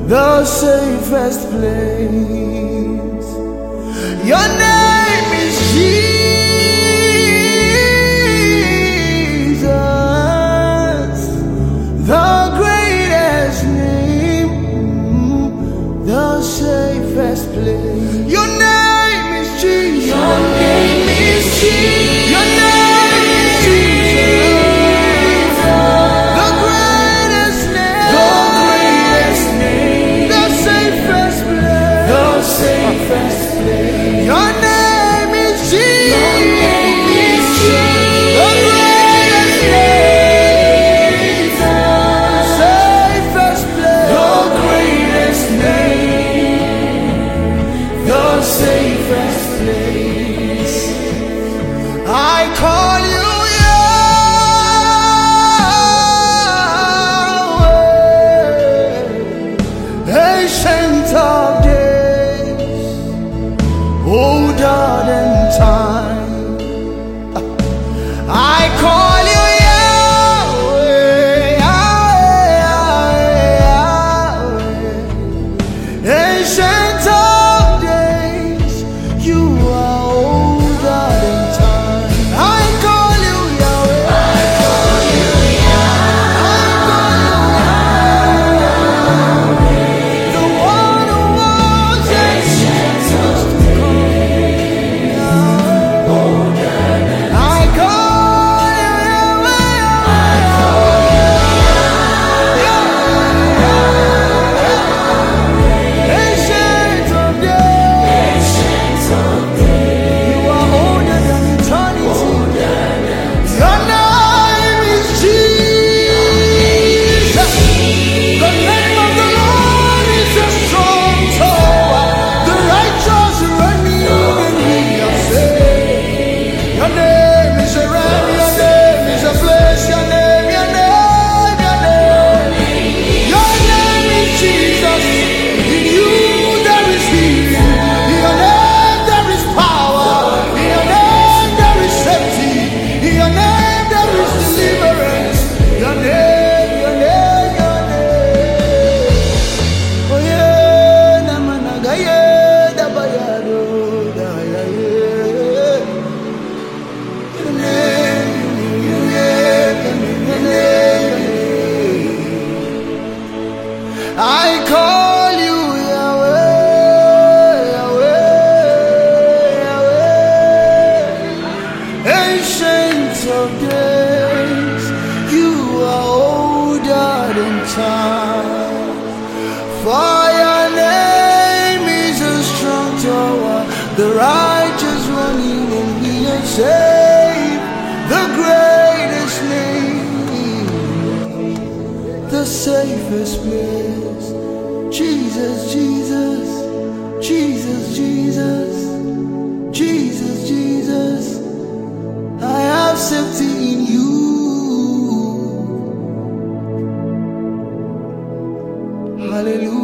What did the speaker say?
the safest place. Your name is Jesus, the greatest name, the safest place. Your name is Jesus. Your name is Jesus. Your name is Jesus, the greatest name, the safest place, the safest place. Your name is Jesus. Your name is Jesus, the greatest name, safest place, the greatest name, the safest place. I call you Yahweh, ancient of days, older than time. I call you Yahweh, Yahweh, Yahweh, ancient of days, you are older than time. I call you Yahweh. I call you Yahweh, the one who was ancient of days, older than I call you Yahweh. I call you Yahweh, ancient of days, you are older than eternity. Your name is Jesus. The name of the Lord is a strong tower. The righteous run in and we are saved. Your name is a realm. Your name is a place. Your name, your name, your name. Your name is Jesus. In you there is healing. In your name there is power. In your name there is safety. In your name there is deliverance. Your name, your name, your name. Oh yeah, namanaga yeah, dabayado, dayaye. Your name, your name, your name, your name. I call you Yahweh, Yahweh, Yahweh, ancient of days, you are older than time. For your name is a strong tower, the righteous run in and be saved. The greatest name, the safest place. Jesus, Jesus, Jesus, Jesus, Jesus, Jesus. I have safety in you. Hallelujah.